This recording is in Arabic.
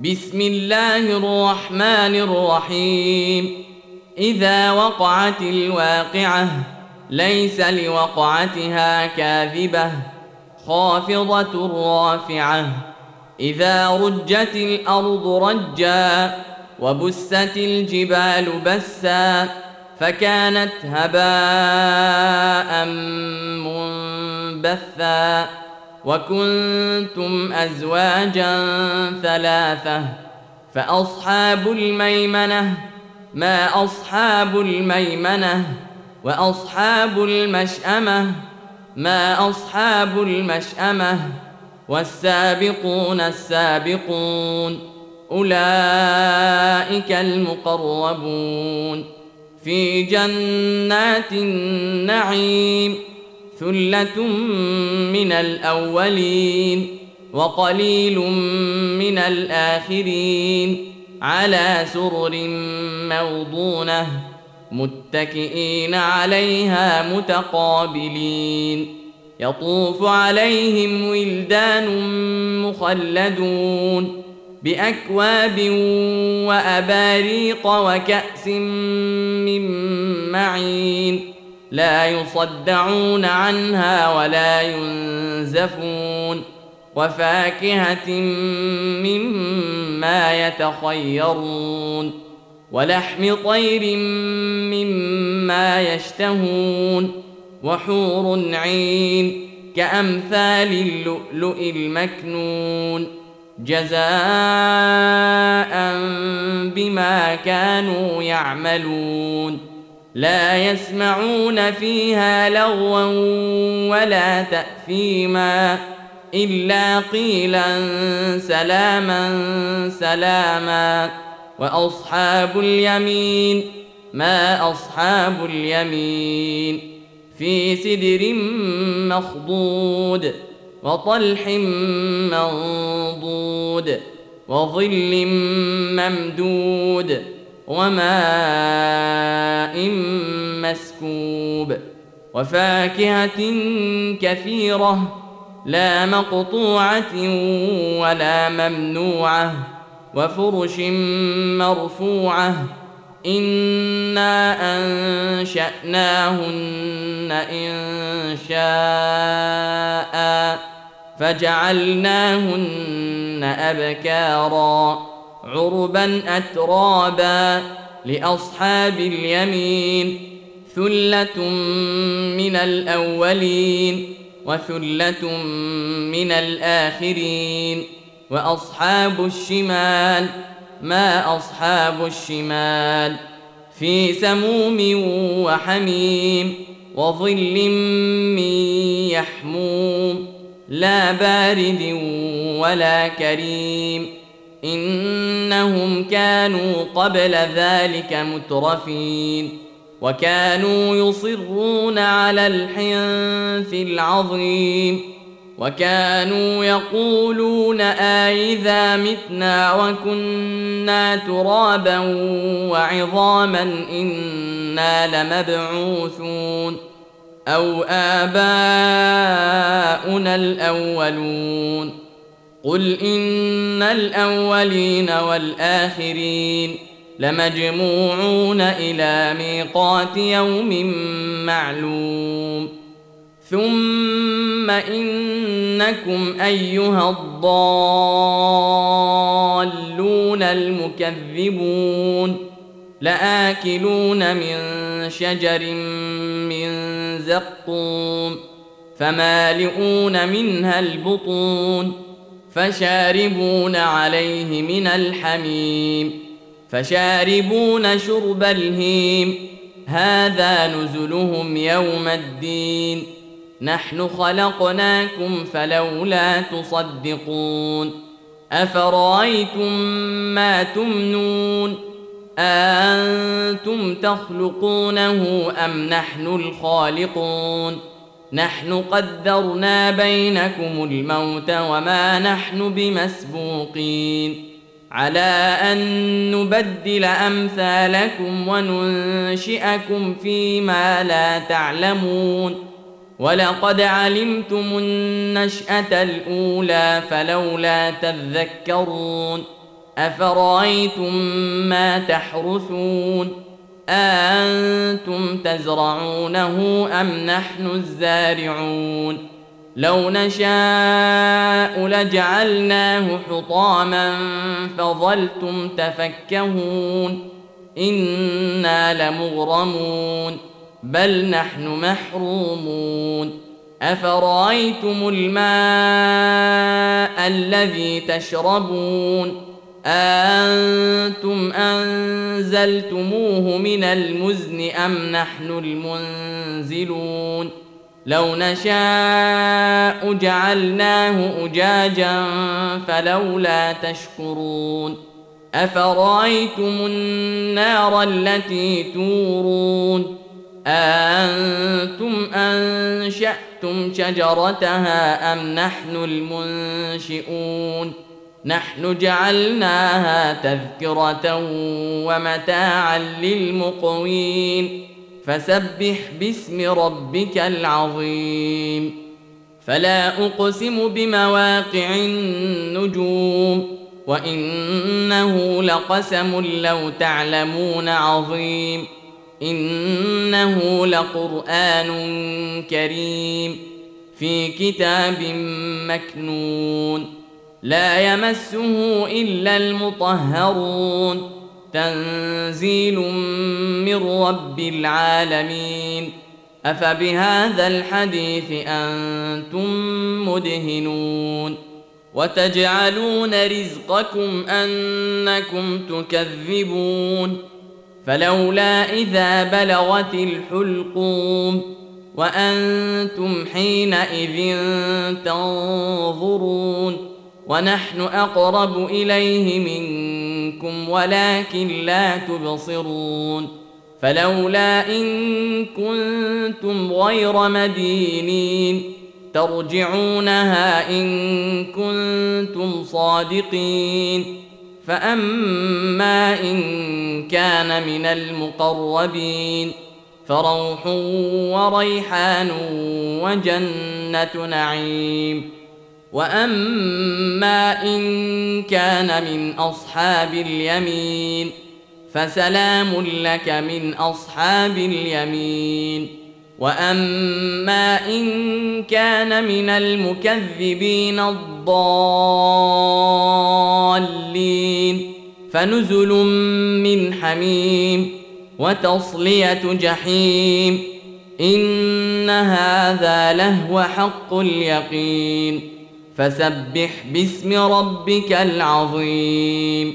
بسم الله الرحمن الرحيم. إذا وقعت الواقعة ليس لوقعتها كاذبة خافضة رافعة. إذا رجت الأرض رجا وبست الجبال بسا فكانت هباء منبثا وكنتم أزواجا ثلاثة فأصحاب الميمنة ما أصحاب الميمنة وأصحاب المشأمة ما أصحاب المشأمة والسابقون السابقون أولئك المقربون في جنات النعيم ثلة من الأولين وقليل من الآخرين على سرر موضونة متكئين عليها متقابلين يطوف عليهم ولدان مخلدون بأكواب وأباريق وكأس من معين لا يصدعون عنها ولا ينزفون وفاكهة مما يتخيرون ولحم طير مما يشتهون وحور عين كأمثال اللؤلؤ المكنون جزاء بما كانوا يعملون لا يسمعون فيها لغوا ولا تأثيما إلا قيلا سلاما سلاما وأصحاب اليمين ما أصحاب اليمين في سدر مخضود وطلح منضود وظل ممدود وماء مسكوب وفاكهة كثيرة لا مقطوعة ولا ممنوعة وفرش مرفوعة إنا أنشأناهن إن شاء فجعلناهن أبكارا عربا أترابا لأصحاب اليمين ثلة من الأولين وثلة من الآخرين وأصحاب الشمال ما أصحاب الشمال في سموم وحميم وظل من يحموم لا بارد ولا كريم إنهم كانوا قبل ذلك مترفين وكانوا يصرون على الحنث العظيم وكانوا يقولون أإذا متنا وكنا ترابا وعظاما إنا لمبعوثون أو آباؤنا الأولون قل إن الأولين والآخرين لمجموعون إلى ميقات يوم معلوم ثم إنكم أيها الضالون المكذبون لآكلون من شجر من زقوم فمالئون منها البطون فشاربون عليه من الحميم فشاربون شرب الهيم هذا نزلهم يوم الدين نحن خلقناكم فلولا تصدقون أفرأيتم ما تمنون أأنتم تخلقونه أم نحن الخالقون نحن قدرنا بينكم الموت وما نحن بمسبوقين على أن نبدل أمثالكم وننشئكم فيما لا تعلمون ولقد علمتم النشأة الأولى فلولا تذكرون أفرأيتم ما تحرثون أأنتم تزرعونه أم نحن الزارعون لو نشاء لجعلناه حطاما فظلتم تفكهون إنا لمغرمون بل نحن محرومون أفرأيتم الماء الذي تشربون أأنتم أنزلتموه من المزن أم نحن المنزلون لو نشاء جعلناه أجاجا فلولا تشكرون أفرأيتم النار التي تورون أأنتم أنشأتم شجرتها أم نحن المنشئون نحن جعلناها تذكرة ومتاعا للمقوين فسبح باسم ربك العظيم فلا أقسم بمواقع النجوم وإنه لقسم لو تعلمون عظيم إنه لقرآن كريم في كتاب مكنون لا يمسه إلا المطهرون تنزيل من رب العالمين أفبهذا الحديث أنتم مدهنون وتجعلون رزقكم أنكم تكذبون فلولا إذا بلغت الحلقوم وأنتم حينئذ تنظرون ونحن أقرب إليه منكم ولكن لا تبصرون فلولا إن كنتم غير مدينين ترجعونها إن كنتم صادقين فأما إن كان من المقربين فروح وريحان وجنة نعيم وأما إن كان من أصحاب اليمين فسلام لك من أصحاب اليمين وأما إن كان من المكذبين الضالين فنزل من حميم وتصلية جحيم إن هذا لهو حق اليقين فسبح باسم ربك العظيم